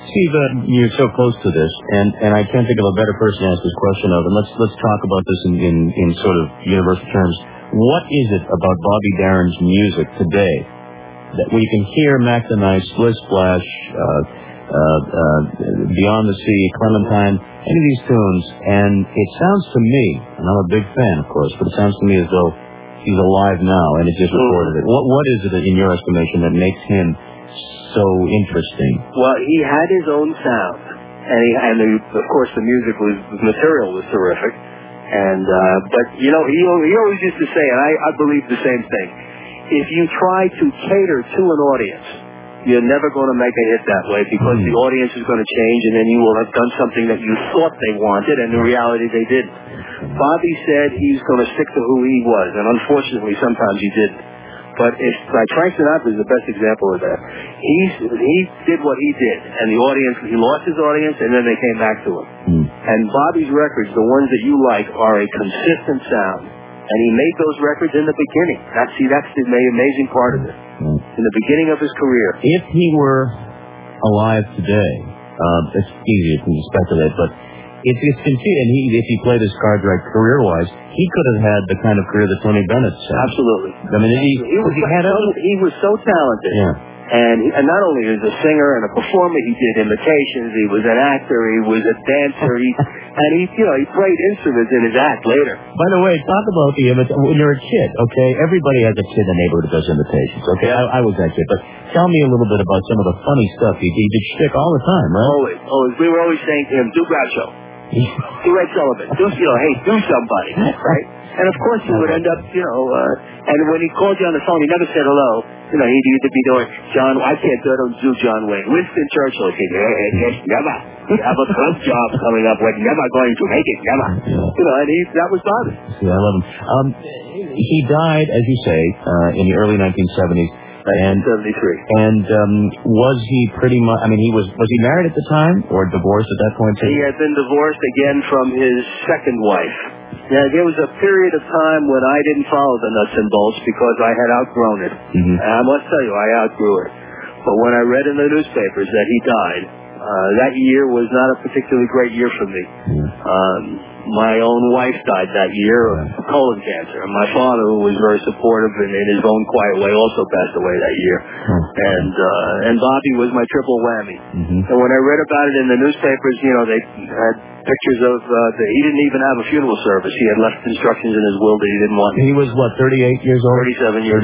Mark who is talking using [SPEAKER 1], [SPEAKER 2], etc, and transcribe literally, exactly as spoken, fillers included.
[SPEAKER 1] Steve, uh, you're so close to this, and, and I can't think of a better person to ask this question of. And let's let's talk about this in, in, in sort of universal terms. What is it about Bobby Darin's music today that we can hear Mac the Knife, Splish Splash, uh, uh, uh, Beyond the Sea, Clementine, any of these tunes, and it sounds to me, and I'm a big fan, of course, but it sounds to me as though he's alive now, and it just recorded it. What What is it, in your estimation, that makes him so interesting?
[SPEAKER 2] Well, he had his own sound, and, he, and the, of course the music was, the material was terrific, and, uh, but, you know, he, he always used to say, and I, I believe the same thing, if you try to cater to an audience, you're never going to make a hit that way, because mm. the audience is going to change, and then you will have done something that you thought they wanted, and in reality they didn't. Bobby said he's going to stick to who he was, and unfortunately sometimes he didn't. But if, like Frank Sinatra is the best example of that. He's, he did what he did, and the audience, he lost his audience, and then they came back to him. Mm. And Bobby's records, the ones that you like, are a consistent sound. And he made those records in the beginning. That's, see, that's the amazing part of it. Mm. In the beginning of his career.
[SPEAKER 1] If he were alive today, uh, it's easy to speculate, but it's, it's conceived, and he, if he played his cards right career-wise, he could have had the kind of career that Tony Bennett had.
[SPEAKER 2] Absolutely.
[SPEAKER 1] I mean, he,
[SPEAKER 2] he, was,
[SPEAKER 1] he, had
[SPEAKER 2] so,
[SPEAKER 1] a,
[SPEAKER 2] he was so talented.
[SPEAKER 1] Yeah.
[SPEAKER 2] And, he, and not only was a singer and a performer, he did imitations, he was an actor, he was a dancer, he, and he, you know, he played instruments in his act later.
[SPEAKER 1] By the way, talk about the imit- when you're a kid, okay? Everybody has a kid in the neighborhood that does imitations, okay?
[SPEAKER 2] Yeah.
[SPEAKER 1] I, I was that kid, but tell me a little bit about some of the funny stuff he, he did shtick all the time, right?
[SPEAKER 2] Always, always. We were always saying to him, do Groucho. Do Ed Sullivan. Do, you know, hey, do somebody, right? And of course he would end up, you know, uh, and when he called you on the phone, he never said hello. You know, he'd either be doing, John, I can't do, don't do John Wayne. Winston Churchill, he said, hey, hey, never. You have a club job coming up, we're never going to make it, never. You know, and he, that was Bobby.
[SPEAKER 1] Yeah, I love him. Um, he died, as you say, uh, in the early nineteen seventies.
[SPEAKER 2] And seventy-three.
[SPEAKER 1] And um, was he pretty much? I mean, he was. Was he married at the time, or divorced at that point? Too?
[SPEAKER 2] He had been divorced again from his second wife. Now, there was a period of time when I didn't follow the nuts and bolts because I had outgrown it. Mm-hmm. And I must tell you, I outgrew it. But when I read in the newspapers that he died, uh, that year was not a particularly great year for me. Mm-hmm. Um, My own wife died that year of colon cancer. And my father, who was very supportive and in his own quiet way, also passed away that year. Oh. And uh, and Bobby was my triple whammy. Mm-hmm. And when I read about it in the newspapers, you know, they had pictures of, uh, the, he didn't even have a funeral service. He had left instructions in his will that he didn't want.
[SPEAKER 1] He was, what, thirty-eight years old?
[SPEAKER 2] thirty-seven years